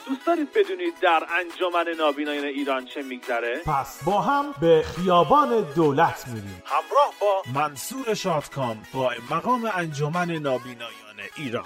دوست دارید بدونید در انجمن نابینایان ایران چه میگذره؟ پس با هم به خیابان دولت میریم همراه با منصور شادکام با مقام انجمن نابینایان ایران.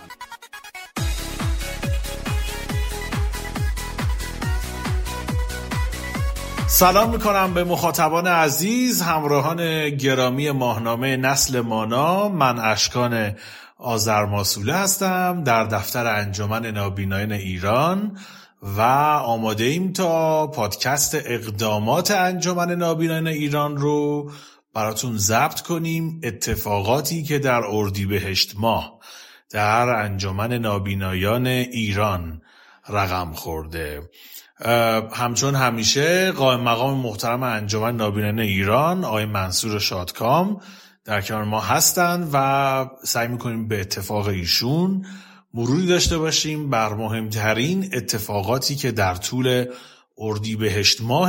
سلام میکنم به مخاطبان عزیز، همراهان گرامی ماهنامه نسل مانا. من اشکان آذرماسوله هستم در دفتر انجمن نابینایان ایران و آماده ایم تا پادکست اقدامات انجمن نابینایان ایران رو براتون ضبط کنیم. اتفاقاتی که در اردیبهشت ماه در انجمن نابینایان ایران رقم خورده. همچون همیشه قائم مقام محترم انجمن نابینایان ایران آقای منصور شادکام در کنار ما هستند و سعی میکنیم به اتفاق ایشون مروری داشته باشیم بر مهمترین اتفاقاتی که در طول اردیبهشت ماه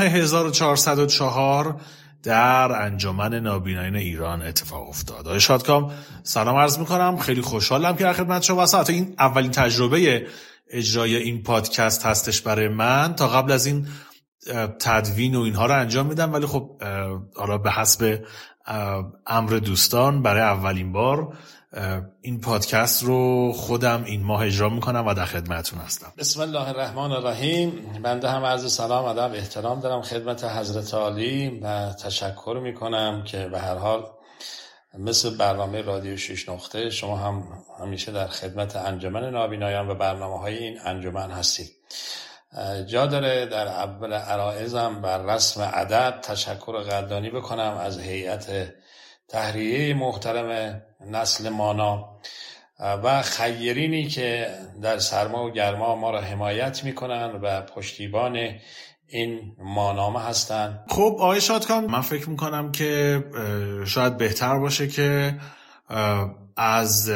1404 در انجمن نابینایان ایران اتفاق افتاد. آقای شادکام سلام عرض میکنم، خیلی خوشحالم که در خدمت شما هستم. این اولین تجربه اجرای این پادکست هستش برای من. تا قبل از این تدوین و اینها رو انجام میدم، ولی خب حالا به حسب امر دوستان برای اولین بار این پادکست رو خودم این ماه اجرا میکنم و در خدمتتون هستم. بسم الله الرحمن الرحیم. بنده هم عرض سلام ادب احترام دارم خدمت حضرت عالی و تشکر میکنم که به هر حال مثل برنامه رادیو 6 نقطه شما هم همیشه در خدمت انجمن نابینایان و برنامه‌های این انجمن هستید. جا داره در اول عرایضم بر رسم ادب تشکر قدردانی بکنم از هیئت تحریریه محترم نسل مانا و خیرینی که در سرما و گرما ما را حمایت میکنن و پشتیبان این ماهنامه هستن. خب آقای شادکام، من فکر میکنم که شاید بهتر باشه که از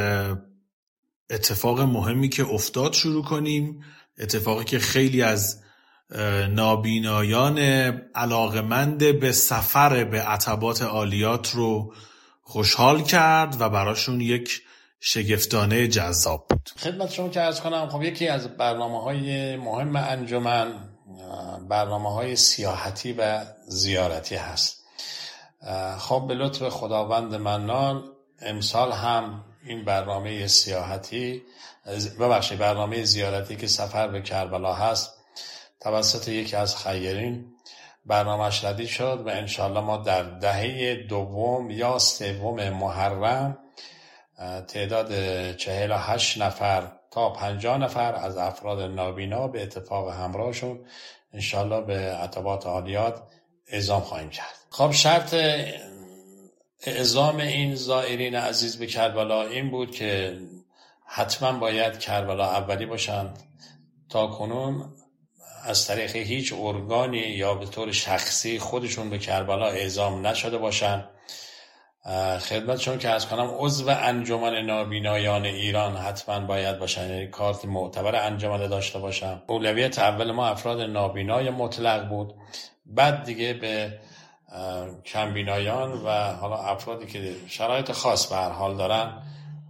اتفاق مهمی که افتاد شروع کنیم. اتفاقی که خیلی از نابینایان علاقمند به سفر به عتبات عالیات رو خوشحال کرد و براشون یک شگفتانه جذاب بود. خدمت شما که عرض کنم، خب یکی از برنامه‌های مهم انجمن برنامه‌های سیاحتی و زیارتی هست. خب به لطف خداوند منان امسال هم این برنامه سیاحتی برنامه زیارتی که سفر به کربلا هست توسط یکی از خیرین برنامه‌اش ردیف شد و انشالله ما در دهه دوم یا سوم محرم تعداد 48 نفر تا 50 نفر از افراد نابینا به اتفاق همراهشون انشالله به عتبات عالیات اعزام خواهیم کرد. خب شرط اعزام این زائرین عزیز به کربلا این بود که حتما باید کربلا اولی باشند. تا کنون از طریق هیچ ارگانی یا به طور شخصی خودشون به کربلا اعزام نشده باشند. خدمتشون که از کنم عضو انجمن نابینایان ایران حتما باید باشن، یعنی کارت معتبر انجمن داشته باشن. اولویت اول ما افراد نابینای مطلق بود، بعد دیگه به کمبینایان و حالا افرادی که شرایط خاص به هر حال دارن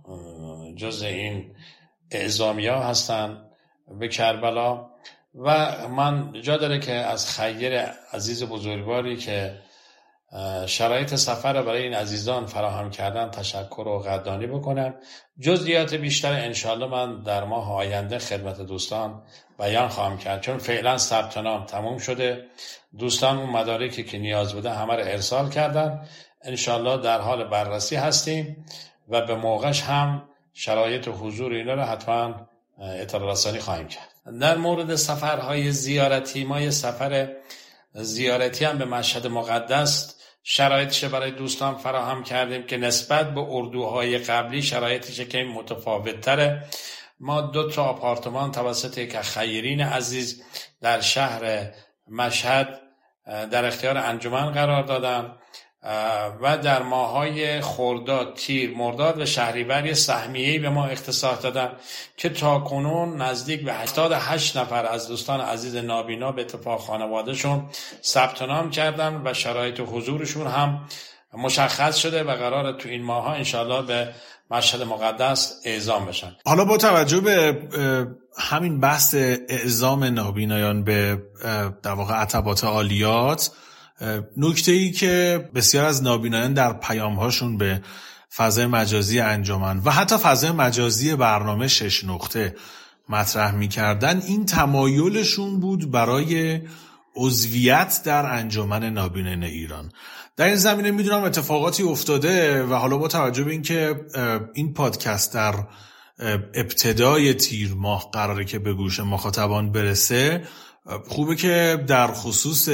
جز این اعزامیا هستن به کربلا. و من جا داره که از خیر عزیز بزرگواری که شرایط سفر برای این عزیزان فراهم کردن تشکر و قدردانی بکنم. جزئیات بیشتر انشالله من در ماه آینده خدمت دوستان بیان خواهم کرد، چون فعلا ثبت نام تموم شده. دوستان اون مدارکی که نیاز بوده همه رو ارسال کردن. انشالله در حال بررسی هستیم و به موقعش هم شرایط حضور اینا رو حتما اطلاع رسانی خواهیم کرد. در مورد سفرهای زیارتی، ما یه سفر زیارتی هم به مشهد مقدس شرایطش برای دوستان فراهم کردیم که نسبت به اردوهای قبلی شرایطش که متفاوت تره. ما 2 آپارتمان توسط یک خیرین عزیز در شهر مشهد در اختیار انجمن قرار دادن و در ماه‌های خرداد، تیر، مرداد و شهریور یه سهمیه‌ای به ما اختصاص دادن که تاکنون نزدیک به 88 نفر از دوستان عزیز نابینا به اتفاق خانوادهشون ثبت نام کردن و شرایط حضورشون هم مشخص شده و قراره تو این ماها انشالله به مشهد مقدس اعزام بشن. حالا با توجه به همین بحث اعزام نابینایان به در واقع عتبات عالیات، نکته‌ای که بسیار از نابینایان در پیام‌هاشون به فضای مجازی انجمن و حتی فضای مجازی برنامه 6 نقطه مطرح می‌کردن، این تمایلشون بود برای عضویت در انجمن نابینایان ایران. در این زمینه میدونم اتفاقاتی افتاده و حالا با توجه به اینکه این پادکست در ابتدای تیر ماه قراره که به گوش مخاطبان برسه، خوبه که در خصوص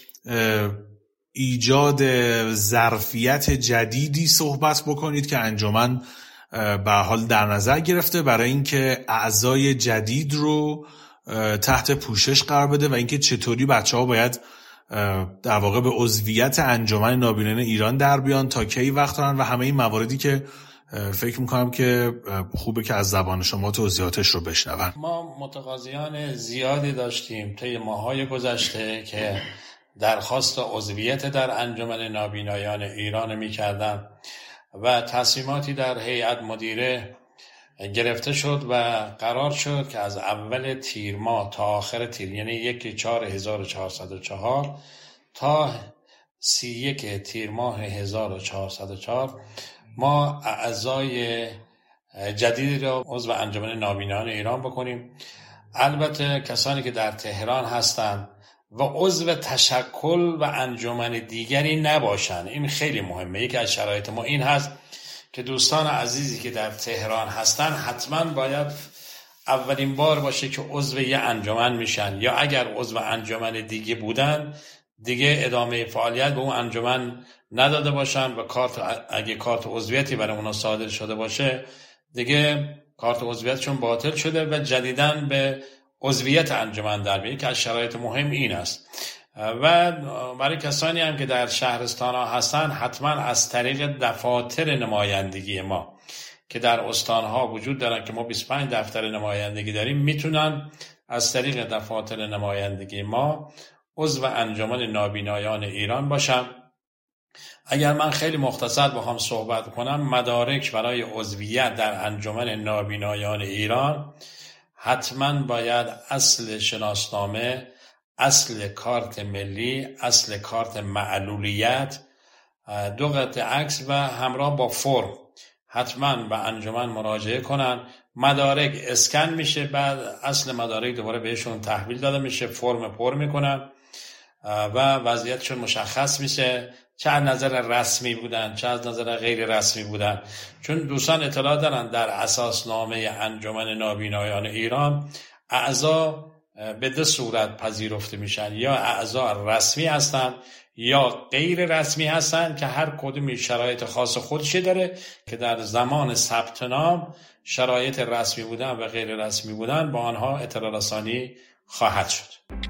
ایجاد ظرفیت جدیدی صحبت بکنید که انجمن به حال در نظر گرفته برای اینکه اعضای جدید رو تحت پوشش قرار بده و اینکه چطوری بچه‌ها باید در واقع به عضویت انجمن نابینایان ایران در بیان، تا کی وقت دارن و همه این مواردی که فکر میکنم که خوبه که از زبان شما توضیحاتش رو بشنون. ما متقاضیان زیادی داشتیم طی ماهای گذشته که درخواست عضویت در انجمن نابینایان ایران میکردن و تصمیماتی در هیئت مدیره گرفته شد و قرار شد که از اول تیر ماه تا آخر تیر، یعنی 1/4/1404 تا 31 تیر ماه 1404 ما اعضای جدیدی را عضو انجمن نابینایان ایران بکنیم. البته کسانی که در تهران هستند و عضو تشکل و انجمن دیگری نباشند. این خیلی مهمه. یکی از شرایط ما این هست که دوستان عزیزی که در تهران هستن حتما باید اولین بار باشه که عضو یه انجمن میشن، یا اگر عضو انجمن دیگه بودن دیگه ادامه فعالیت به اون انجمن نداده باشن و اگه کارت عضویتی برای اونا صادر شده باشه دیگه کارت عضویتشون باطل شده و جدیداً به عضویت انجمن در بیاد، که از شرایط مهم این است. و برای کسانی هم که در شهرستان ها هستن حتما از طریق دفاتر نمایندگی ما که در استان ها وجود دارن که ما 25 دفتر نمایندگی داریم، میتونن از طریق دفاتر نمایندگی ما عضو انجمن نابینایان ایران باشن. اگر من خیلی مختصر بخوام صحبت کنم، مدارک برای عضویت در انجمن نابینایان ایران حتما باید اصل شناسنامه، اصل کارت ملی، اصل کارت معلولیت، 2 قطعه عکس و همراه با فرم حتما به انجمن مراجعه کنن. مدارک اسکن میشه، بعد اصل مدارک دوباره بهشون تحویل داده میشه، فرم پر میکنن و وضعیتشون مشخص میشه، چه از نظر رسمی بودن چه از نظر غیر رسمی بودن. چون دوستان اطلاع دارن در اساسنامه انجمن نابینایان ایران اعضا به 2 صورت پذیرفته میشن، یا اعضا رسمی هستن یا غیر رسمی هستن که هر کدومی شرایط خاص خودشه داره که در زمان ثبت نام شرایط رسمی بودن و غیر رسمی بودن با آنها اطلاع رسانی خواهد شد.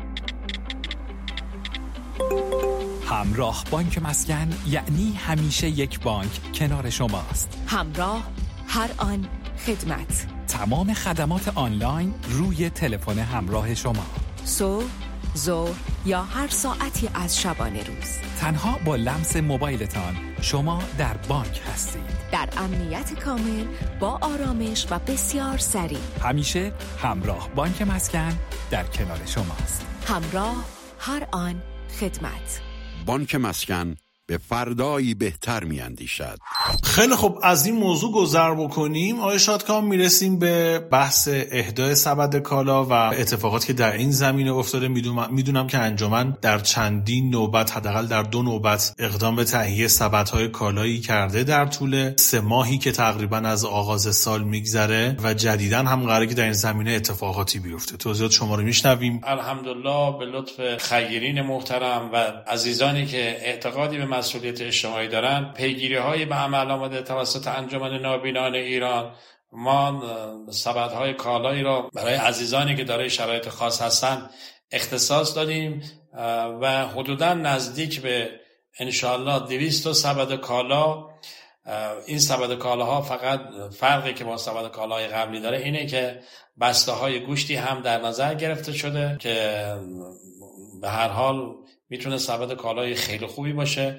همراه بانک مسکن یعنی همیشه یک بانک کنار شماست. همراه، هر آن، خدمت. تمام خدمات آنلاین روی تلفن همراه شما. صبح، ظهر یا هر ساعتی از شبانه روز. تنها با لمس موبایلتان شما در بانک هستید. در امنیت کامل، با آرامش و بسیار سریع. همیشه همراه بانک مسکن در کنار شماست. همراه، هر آن، خدمت. بانک مسکن به فردایی بهتر می‌اندیشد. خیلی خوب، از این موضوع گذر بکنیم آقای شادکام، میرسیم به بحث اهدای سبد کالا و اتفاقاتی که در این زمینه افتاده. میدونم که انجمن در چندین نوبت، حداقل در 2 نوبت اقدام به تهیه سبدهای کالایی کرده در طول 3 ماهی که تقریبا از آغاز سال میگذره و جدیداً هم قراره که در این زمینه اتفاقاتی بیفته. توضیحات شما رو میشنویم. الحمدلله به لطف خیرین محترم و عزیزانی که اعتقادی به مسئولیت اجتماعی دارن، پیگیری‌های به عمل آمده توسط انجمن نابینایان ایران، ما سبدهای کالایی را برای عزیزانی که دارای شرایط خاص هستن اختصاص دادیم و حدوداً نزدیک به انشاءالله 200 سبد کالا. این سبد کالاها فقط فرقی که با سبد کالاهای قبلی داره اینه که بسته های گوشتی هم در نظر گرفته شده که به هر حال میتونه سبد کالای خیلی خوبی باشه.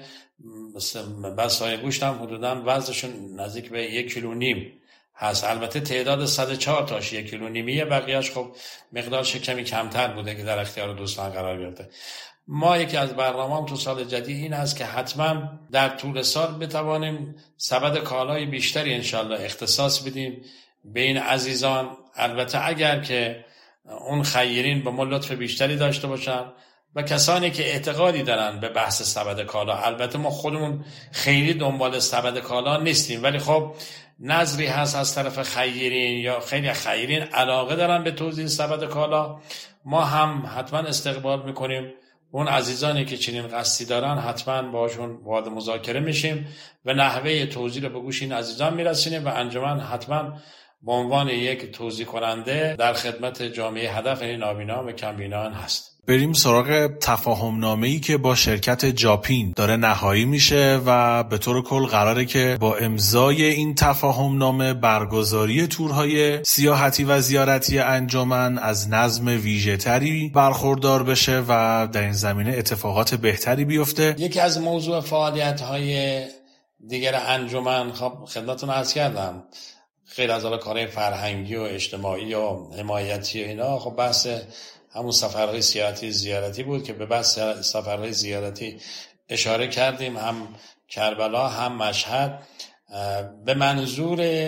بسای گوشت هم حدوداً وزنشون نزدیک به 1.5 کیلو هست. البته تعداد 104 تاش 1.5 کیلو، بقیه‌اش خب مقدارش کمی کمتر بوده که در اختیار دوستان قرار گرفته. ما یکی از برنامه‌ام تو سال جدید این است که حتما در طول سال بتوانیم سبد کالای بیشتری انشالله اختصاص بدیم به این عزیزان. البته اگر که اون خیرین به ما لطف بیشتری داشته باشن و کسانی که اعتقادی دارن به بحث سبد کالا. البته ما خودمون خیلی دنبال سبد کالا نیستیم، ولی خب نظری هست از طرف خیرین یا خیلی خیرین علاقه دارن به توزیع سبد کالا. ما هم حتما استقبال میکنیم. اون عزیزانی که چنین قصدی دارن حتما باشون وارد مذاکره میشیم و نحوه توزیع رو به گوش این عزیزان میرسونیم و انجمن حتما به عنوان یک توزیع کننده در خدمت جامعه هدف یعنی نابینایان و کمبینایان هست. بریم سراغ تفاهم‌نامه‌ای که با شرکت جاپین داره نهایی میشه و به طور کل قراره که با امضای این تفاهم‌نامه برگزاری تورهای سیاحتی و زیارتی انجمن از نظم ویژه‌تری برخوردار بشه و در این زمینه اتفاقات بهتری بیفته. یکی از موضوع فعالیت‌های دیگر انجمن خب خدمتتون عرض کردم، غیر از کارهای فرهنگی و اجتماعی و حمایتی و اینا، خب بحث همون سفرهای سیاحتی زیارتی بود که به بحث سفرهای زیارتی اشاره کردیم، هم کربلا هم مشهد، به منظور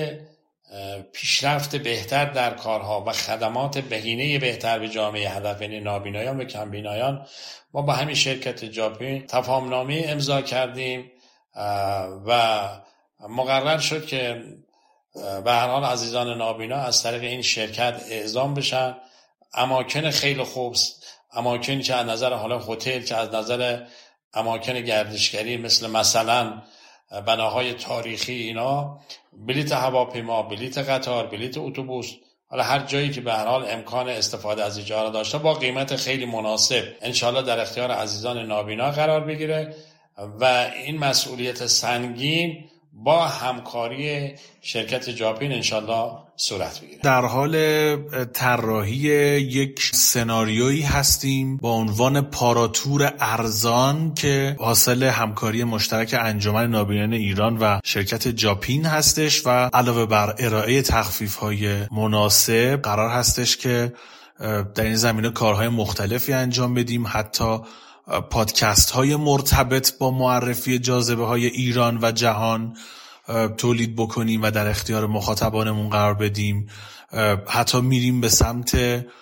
پیشرفت بهتر در کارها و خدمات بهینه بهتر به جامعه هدف یعنی نابینایان و کمبینایان. ما با همین شرکت جاپین تفاهم‌نامه امضا کردیم و مقرر شد که به هر حال عزیزان نابینا از طریق این شرکت اعزام بشن. اماکن خیلی خوب، اماکنی که از نظر حالا هتل، که از نظر اماکن گردشگری مثلا بناهای تاریخی اینا، بلیت هواپیما، بلیت قطار، بلیت اتوبوس، حالا هر جایی که به هر حال امکان استفاده از اینجا داشته با قیمت خیلی مناسب انشالله در اختیار عزیزان نابینا قرار بگیره و این مسئولیت سنگین با همکاری شرکت جاپین انشالله صورت بگیره. در حال طراحی یک سناریویی هستیم با عنوان پاراتور ارزان که حاصل همکاری مشترک انجمن نابینایان ایران و شرکت جاپین هستش و علاوه بر ارائه تخفیف‌های مناسب قرار هستش که در این زمینه کارهای مختلفی انجام بدیم، حتی پادکست های مرتبط با معرفی جاذبه های ایران و جهان تولید بکنیم و در اختیار مخاطبانمون قرار بدیم. حتی میریم به سمت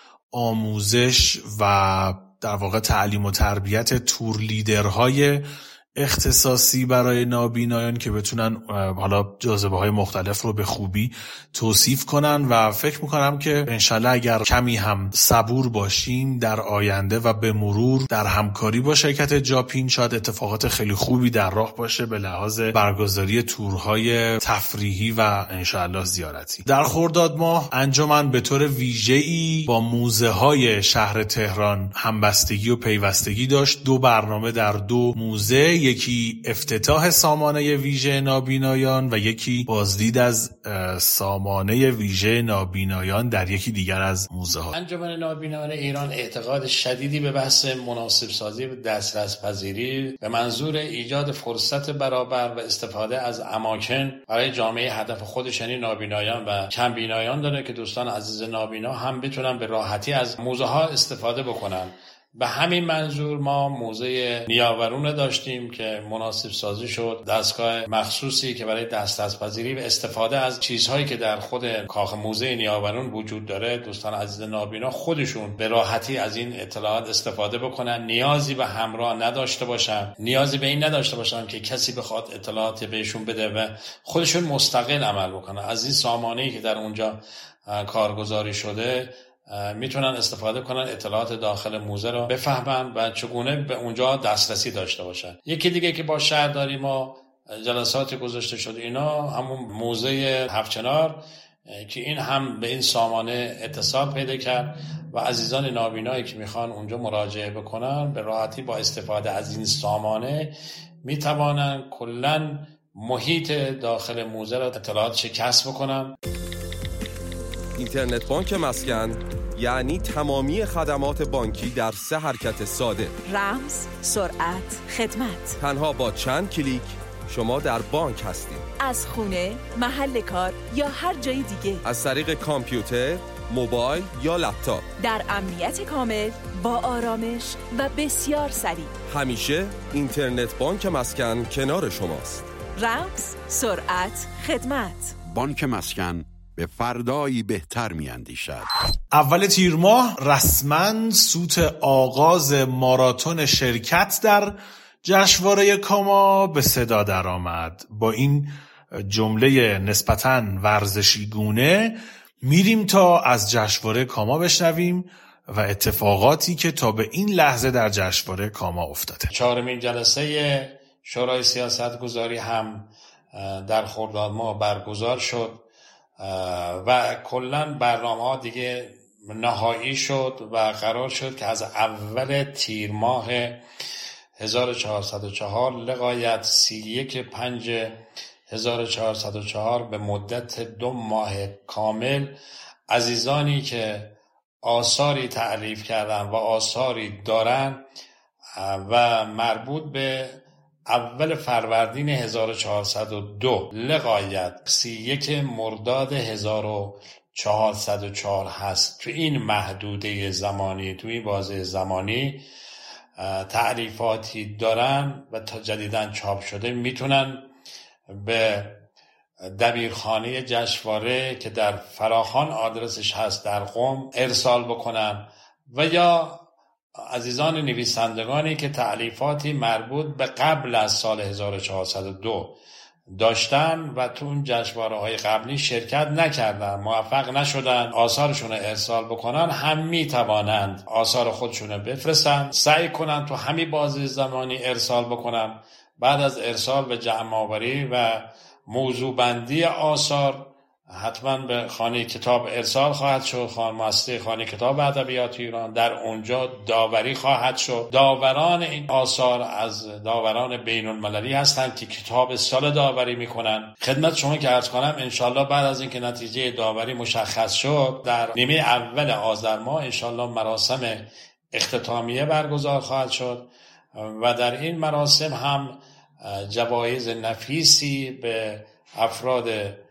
آموزش و در واقع تعلیم و تربیت تور لیدرهای اختصاصی برای نابینایان که بتونن حالا جاذبه های مختلف رو به خوبی توصیف کنن و فکر میکنم که انشالله اگر کمی هم صبور باشیم در آینده و به مرور در همکاری با شرکت جاپین شاید اتفاقات خیلی خوبی در راه باشه به لحاظ برگزاری تورهای تفریحی و انشالله زیارتی. در خرداد ماه انجمن به طور ویژه‌ای با موزه های شهر تهران همبستگی و پیوستگی داشت. 2 برنامه در 2 موزه، یکی افتتاح سامانه ویژه نابینایان و یکی بازدید از سامانه ویژه نابینایان در یکی دیگر از موزه ها. انجمن نابینایان ایران اعتقاد شدیدی به بحث مناسب سازی و دسترس پذیری به منظور ایجاد فرصت برابر و استفاده از اماکن برای جامعه هدف خودش یعنی نابینایان و کمبینایان داره که دوستان عزیز نابینا هم بتونن به راحتی از موزه ها استفاده بکنن. به همین منظور ما موزه نیاورون داشتیم که مناسب سازی شد، دستگاه مخصوصی که برای دسترس پذیری و استفاده از چیزهایی که در خود کاخ موزه نیاورون وجود داره دوستان عزیز نابینا خودشون به راحتی از این اطلاعات استفاده بکنن، نیازی به همراه نداشته باشن، نیازی به این نداشته باشن که کسی بخواد اطلاعات بهشون بده و خودشون مستقل عمل بکنن. از این سامانه‌ای که در اونجا کارگزاری شده میتونن استفاده کنن، اطلاعات داخل موزه رو بفهمن و چگونه به اونجا دسترسی داشته باشن. یکی دیگه که با شهرداری ما جلسات گذاشته شد اینا همون موزه هفچنار که این هم به این سامانه اتصال پیدا کرد و عزیزان نابینایی که میخوان اونجا مراجعه بکنن به راحتی با استفاده از این سامانه میتوانن کلاً محیط داخل موزه رو اطلاعاتش کسب بکنن. اینترنت بانک مسکن یعنی تمامی خدمات بانکی در 3 حرکت ساده. رمز، سرعت، خدمت. تنها با چند کلیک شما در بانک هستید. از خونه، محل کار یا هر جای دیگه. از طریق کامپیوتر، موبایل یا لپتاپ. در امنیت کامل، با آرامش و بسیار سریع. همیشه اینترنت بانک مسکن کنار شماست. رمز، سرعت، خدمت. بانک مسکن به فردایی بهتر می‌اندیشد. اول تیر ماه رسما سوت آغاز ماراتون شرکت در جشنواره کاما به صدا درآمد. با این جمله نسبتاً ورزشی گونه میریم تا از جشنواره کاما بشنویم و اتفاقاتی که تا به این لحظه در جشنواره کاما افتاده. 4مین جلسه شورای سیاستگذاری هم در خرداد ماه برگزار شد و کلاً برنامه‌ها دیگه نهایی شد و قرار شد که از اول تیر ماه 1404 لغایت 31/5/1404 به مدت 2 ماه کامل عزیزانی که آثاری تألیف کردن و آثاری دارن و مربوط به اول فروردین 1402 لغایت 31 مرداد 1404 هست. تو این محدوده زمانی، تو این بازه زمانی تعریفاتی دارن و تا جدیداً چاپ شده میتونن به دبیرخانه جشنواره که در فراخوان آدرسش هست در قم ارسال بکنن و یا عزیزان نویسندگانی که تألیفاتی مربوط به قبل از سال 1402 داشتن و تو اون جشنواره‌های قبلی شرکت نکردن، موفق نشدن آثارشون رو ارسال بکنن، هم میتوانند آثار خودشون رو بفرستن، سعی کنن تو همین بازه زمانی ارسال بکنن. بعد از ارسال به جمع‌آوری و موضوع بندی آثار حتما به خانه کتاب ارسال خواهد شد، مؤسسه خانه کتاب ادبیات ایران، در اونجا داوری خواهد شد. داوران این آثار از داوران بین المللی هستند که کتاب سال داوری میکنن. خدمت شما که عرض کنم انشالله بعد از اینکه نتیجه داوری مشخص شد در نیمه اول آذر ماه انشالله مراسم اختتامیه برگزار خواهد شد و در این مراسم هم جوایز نفیسی به افراد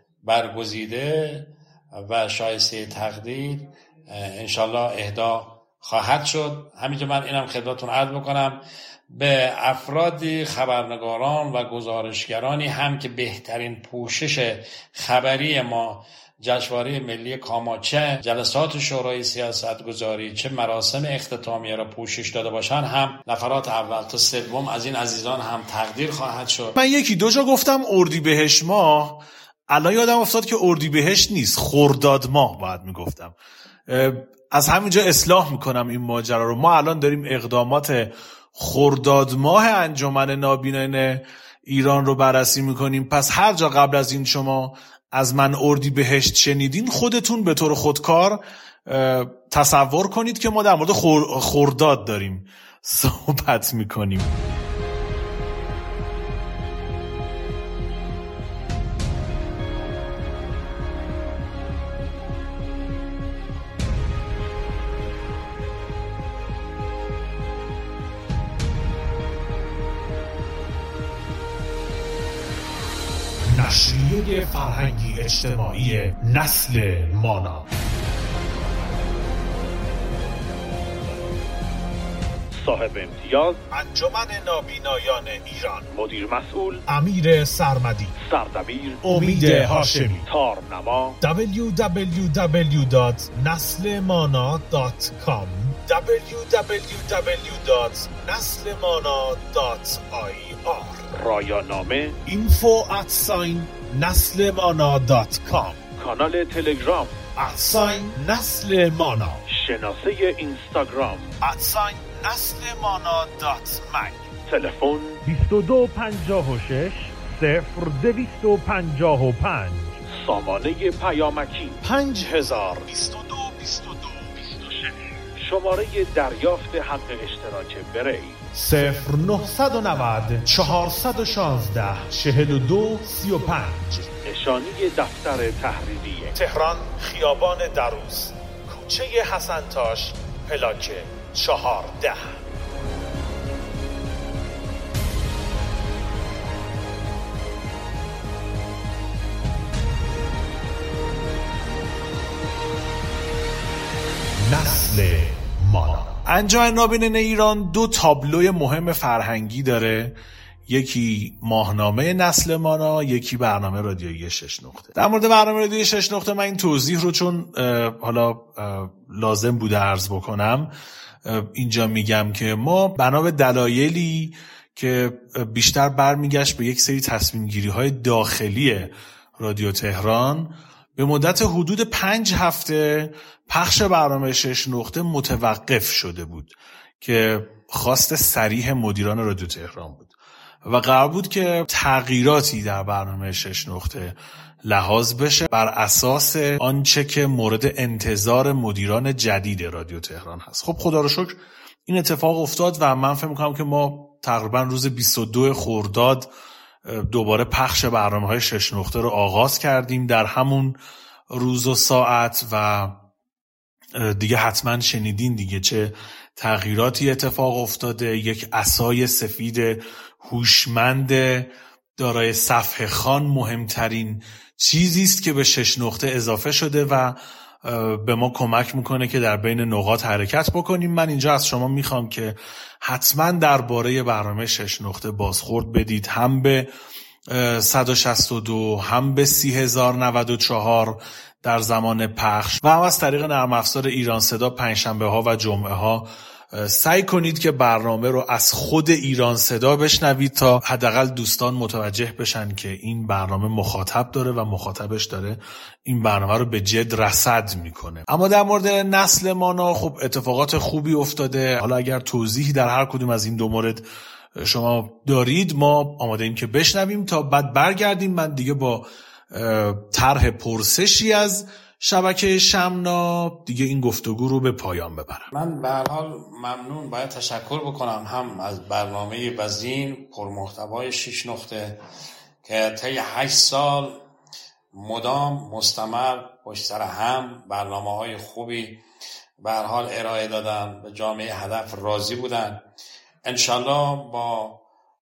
برگزیده و شایسته تقدیر انشالله اهدا خواهد شد. همینجا من اینم خدمتتون عرض بکنم به افراد خبرنگاران و گزارشگرانی هم که بهترین پوشش خبری ما جشنواره ملی کاما چه جلسات شورای سیاستگذاری چه مراسم اختتامیه را پوشش داده باشن هم نفرات اول تا سوم از این عزیزان هم تقدیر خواهد شد. من یکی دو جا گفتم اردیبهشت ماه، الان یادم افتاد که اردیبهشت نیست، خرداد ماه باید میگفتم. از همینجا اصلاح میکنم این ماجرا رو. ما الان داریم اقدامات خرداد ماه انجمن نابینایان ایران رو بررسی میکنیم. پس هر جا قبل از این شما از من اردیبهشت شنیدین خودتون به طور خودکار تصور کنید که ما در مورد خرداد داریم صحبت میکنیم. نشریه فرهنگی اجتماعی نسل مانا. صاحب امتیاز انجمن نابینایان ایران. مدیر مسئول امیر سرمدی. سردبیر امید هاشمی. تارنما www.naslemana.com www.naslemana.ir رایانامه info@naslemana.com کانال تلگرام @naslemana شناسه اینستاگرام @naslemana.mag تلفن 2256 0255 سامانه پیامکی 50222226 شماره دریافت حق اشتراک بری 0990 416 4235 نشانی دفتر تحریریه تهران خیابان دروز کوچه حسنتاش پلاک 14. نسل مانا. انجمن نابینان ایران 2 تابلوی مهم فرهنگی داره، یکی ماهنامه نسل مانا، یکی برنامه رادیویی 6 نقطه. در مورد برنامه رادیویی 6 نقطه من این توضیح رو چون حالا لازم بوده عرض بکنم اینجا میگم که ما بنا به دلایلی که بیشتر برمیگشت به یک سری تصمیم گیری های داخلی رادیو تهران به مدت حدود 5 هفته پخش برنامه 6 نقطه متوقف شده بود که خواست صریح مدیران رادیو تهران بود و قرار بود که تغییراتی در برنامه 6 نقطه لحاظ بشه بر اساس آنچه که مورد انتظار مدیران جدید رادیو تهران هست. خب خدا رو شکر این اتفاق افتاد و من فکر می‌کنم که ما تقریبا روز 22 خرداد دوباره پخش برنامه‌های 6 نقطه رو آغاز کردیم در همون روز و ساعت و دیگه حتما شنیدین دیگه چه تغییراتی اتفاق افتاده. یک عصای سفید هوشمند دارای صفحه خوان مهمترین چیزی است که به 6 نقطه اضافه شده و به ما کمک میکنه که در بین نقاط حرکت بکنیم. من اینجا از شما میخوام که حتما درباره برنامه 6 نقطه بازخورد بدید، هم به 162 هم به 30094 در زمان پخش و هم از طریق نرم افزار ایران صدا پنجشنبه ها و جمعه ها. سعی کنید که برنامه رو از خود ایران صدا بشنوید تا حداقل دوستان متوجه بشن که این برنامه مخاطب داره و مخاطبش داره این برنامه رو به جد رصد میکنه. اما در مورد نسل مانا خب اتفاقات خوبی افتاده. حالا اگر توضیحی در هر کدوم از این دو مورد شما دارید ما آماده ایم که بشنویم تا بعد برگردیم من دیگه با طرح پرسشی از شبکه شمنا دیگه این گفتگو رو به پایان ببرم. من به هر حال ممنون باید تشکر بکنم هم از برنامه وزین پرمحتوای 6 نقطه که طی 8 سال مدام مستمر پشت سر هم برنامه‌های خوبی به هر حال ارائه دادن، به جامعه هدف راضی بودن. انشالله با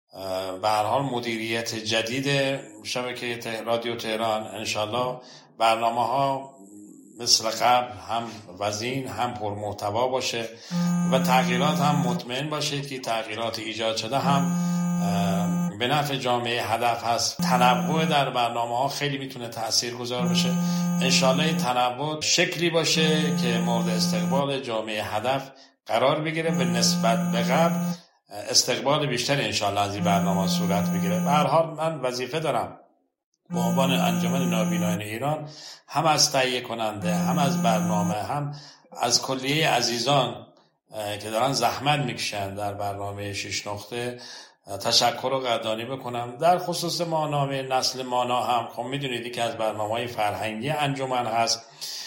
به هر حال مدیریت جدید شبکه رادیو تهران انشالله برنامه‌ها مثل قبل هم وزین هم پرمحتوا باشه و تغییرات هم مطمئن باشید که تغییرات ایجاد شده هم به نفع جامعه هدف هست. تنوع در برنامه‌ها خیلی میتونه تاثیرگذار بشه. انشالله این تنوع شکلی باشه که مورد استقبال جامعه هدف قرار بگیره، به نسبت به قبل استقبال بیشتر انشالله از این برنامه صورت بگیره. به هر حال من وظیفه دارم به عنوان انجمن نابینایان ایران هم از تهیه کننده هم از برنامه هم از کلیه عزیزان که دارن زحمت میکشن در برنامه 6 نقطه تشکر و قدردانی بکنم. در خصوص ماهنامه نسل مانا هم خب میدونید که از برنامه‌های فرهنگی انجمن هست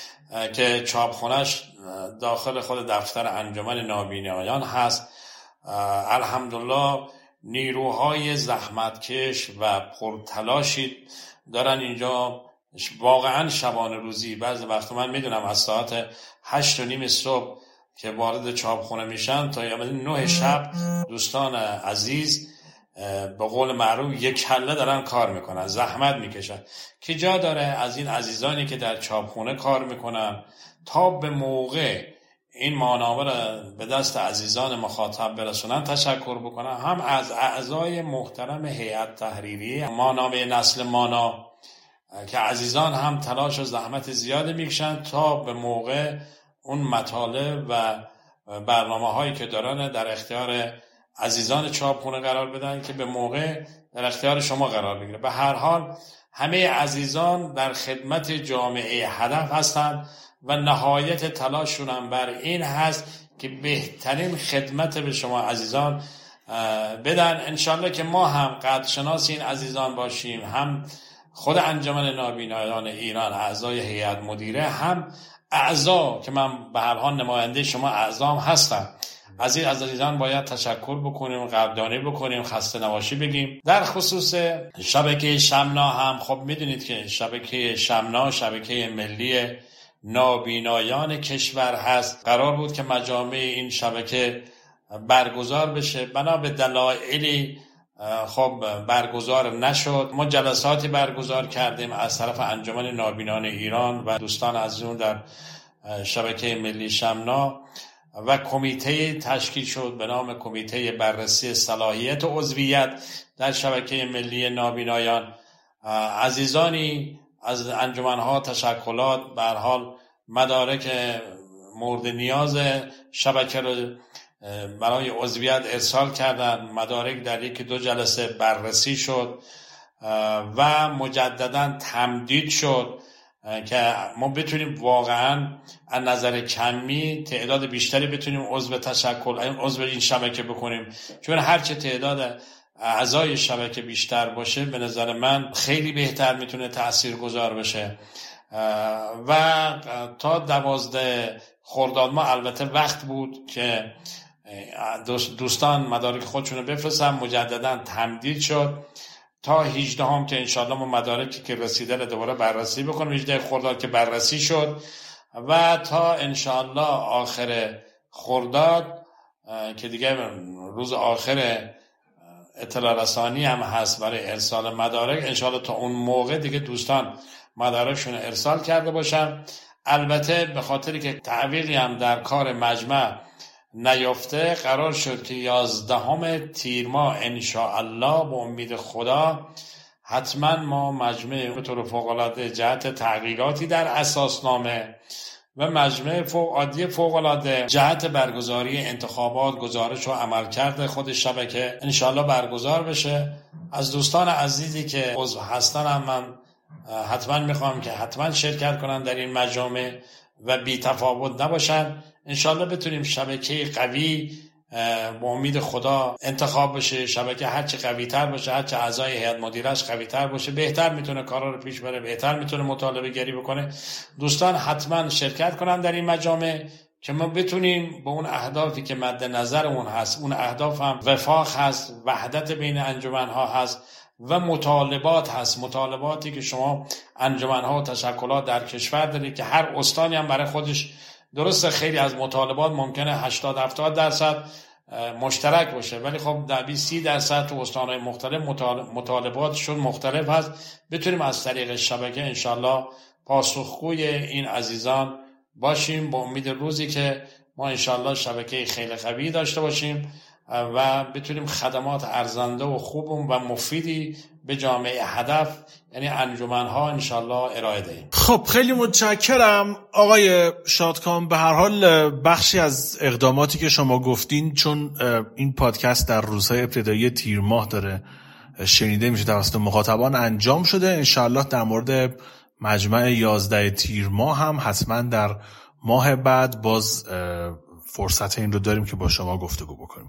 که چاپخونه‌اش داخل خود دفتر انجمن نابینایان هست. الحمدلله نیروهای زحمتکش و پرتلاشی دارن اینجا واقعا شبانه روزی. بعضی وقتا من میدونم از ساعت 8:30 صبح که وارد چاپخونه میشن تا 9 شب دوستان عزیز به قول معروف یک کله دارن کار میکنن، زحمت میکشن که جا داره از این عزیزانی که در چاپخونه کار میکنن تا به موقع این ماهنامه را به دست عزیزان مخاطب برسونن تشکر بکنم. هم از اعضای محترم هیئت تحریریه ماهنامه نسل مانا که عزیزان هم تلاش و زحمت زیاد میکشن تا به موقع اون مطالب و برنامه هایی که دارن در اختیار عزیزان چاپخونه قرار بدن که به موقع در اختیار شما قرار بگیره. به هر حال همه عزیزان در خدمت جامعه هدف هستند و نهایت تلاششون هم بر این هست که بهترین خدمت به شما عزیزان بدن. انشالله که ما هم قدرشناس این عزیزان باشیم، هم خود انجمن نابینایان ایران اعضای هیئت مدیره هم اعضا که من به هر حال نماینده شما اعضام هستم. از این عزیزان باید تشکر بکنیم، قدردانی بکنیم، خسته نباشی بگیم. در خصوص شبکه شمنا هم خب میدونید که شبکه شمنا شبکه ملی نابینایان کشور هست. قرار بود که مجامع این شبکه برگزار بشه، بنا به دلایلی خب برگزار نشد. ما جلساتی برگزار کردیم از طرف انجمن نابینان ایران و دوستان عزیزمون در شبکه ملی شمنا و کمیته تشکیل شد به نام کمیته بررسی صلاحیت و عضویت در شبکه ملی نابینایان. عزیزانی از انجمنها تشکلات به هر حال مدارک مورد نیاز شبکه رو برای عضویت ارسال کردن. مدارک در 1-2 جلسه بررسی شد و مجددا تمدید شد که ما بتونیم واقعا از نظر کمی تعداد بیشتری بتونیم عضو این شبکه بکنیم، چون هرچه تعداد اعضای شبکه بیشتر باشه به نظر من خیلی بهتر میتونه تاثیرگذار بشه. و تا 12 خرداد ما البته وقت بود که دوستان مدارک خودشونو بفرستن. مجددا تمدید شد تا 18 هم که انشاءالله ما مدارکی که رسیده رو دوباره بررسی بکنیم. 18 خرداد که بررسی شد و تا انشاءالله آخر خرداد که دیگه روز آخر اطلاع رسانی هم هست برای ارسال مدارک، انشاءالله تا اون موقع دیگه دوستان مدارکشون ارسال کرده باشن. البته به خاطری که تعویقی هم در کار مجمع نیافته، قرار شد که 11 تیر ماه انشاءالله به امید خدا حتما ما مجمع به طور فوق‌العاده جهت تحقیقاتی در اساسنامه و مجمع عادی فوق‌العاده جهت برگزاری انتخابات، گزارش و عملکرد خود شبکه انشاءالله برگزار بشه. از دوستان عزیزی که عضو هستن هم من حتما میخوام که حتما شرکت کنن در این مجامع و بی تفاوت نباشن. انشاءالله بتونیم شبکه قوی با امید خدا انتخاب بشه. شبکه هرچه قوی تر باشه، هرچه اعضای هیئت مدیرش قوی تر باشه، بهتر میتونه کارا رو پیش بره، بهتر میتونه مطالبه گری بکنه. دوستان حتما شرکت کنن در این مجامع که ما بتونیم به اون اهدافی که مد نظرمون هست، اون اهداف هم وفاق هست، وحدت بین انجمنها هست و مطالبات هست. مطالباتی که شما انجمنها و تشکلات در کشور دارید که هر استانی هم برای خودش، درسته خیلی از مطالبات ممکنه 80-70% مشترک باشه، ولی خب در 30% تو استانهای مختلف مطالباتشون مختلف هست. بتونیم از طریق شبکه انشالله پاسخگوی این عزیزان باشیم با امید روزی که ما انشالله شبکه خیلی قوی داشته باشیم و بتونیم خدمات ارزنده و خوب و مفیدی به جامعه هدف یعنی انجمنها انشالله ارائه دهیم. خب خیلی متشکرم آقای شادکام. به هر حال بخشی از اقداماتی که شما گفتین، چون این پادکست در روزهای ابتدایی تیر ماه داره شنیده میشه توسط مخاطبان انجام شده، انشالله در مورد مجمع 11 تیر ماه هم حتما در ماه بعد باز فرصت این رو داریم که با شما گفتگو بکنیم.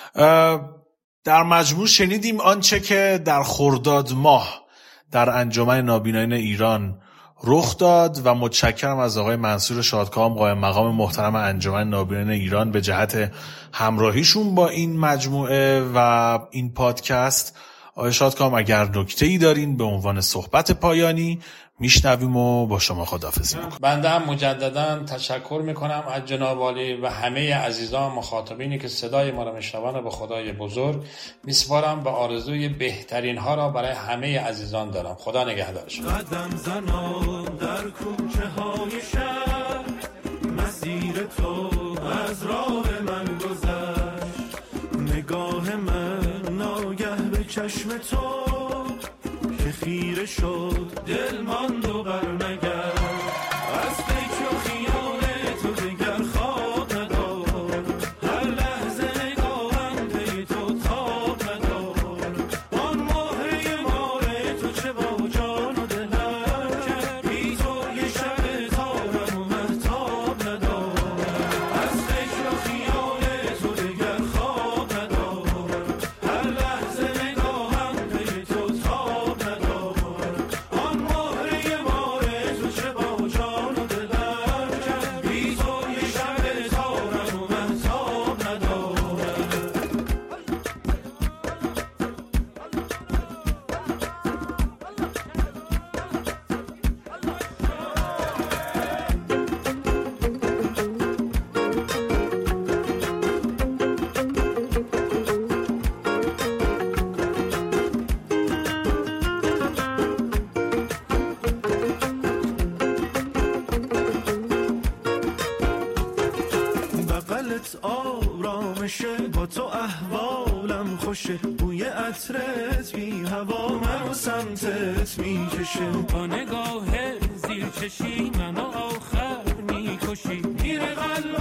در مجموع شنیدیم آنچه که در خرداد ماه در انجمن نابینایان ایران رخ داد و متشکرم از آقای منصور شادکام قائم مقام محترم انجمن نابینایان ایران به جهت همراهیشون با این مجموعه و این پادکست. آقای شادکام اگر نکته‌ای دارین به عنوان صحبت پایانی میشنویم و با شما خداحافظی میکنم. بنده هم مجددا تشکر میکنم از جناب عالی و همه عزیزان مخاطبینی که صدای ما را میشنوند. به خدای بزرگ میسپارم و آرزوی بهترین ها را برای همه عزیزان دارم. خدا نگهدارشون. قدم زنان در کوچه های شهر، مسیر تو از راه من گذشت، نگاه من ناگه به چشم تو که خیره شد دل ماند و برنگشت. از فکر و خیال تو دگر خواب ندارد، هر لحظه نگاهم پی تو تاب ندارد. آن مهره ماه تو چه با جان و دلم کرد، بی تو یه شب تارم و مهتاب ندارد. از فکر و خیال تو دگر خواب ندارد، هر لحظه نگاهم پی تو تاب ندارد. آن مهره ماه تو بغلت آرامشه، با تو احوالم خوشه، بوی عطرت بی هوا منو سمتت میکشه. با نگاه زیر چشی منو آخر میکشی، میره قلب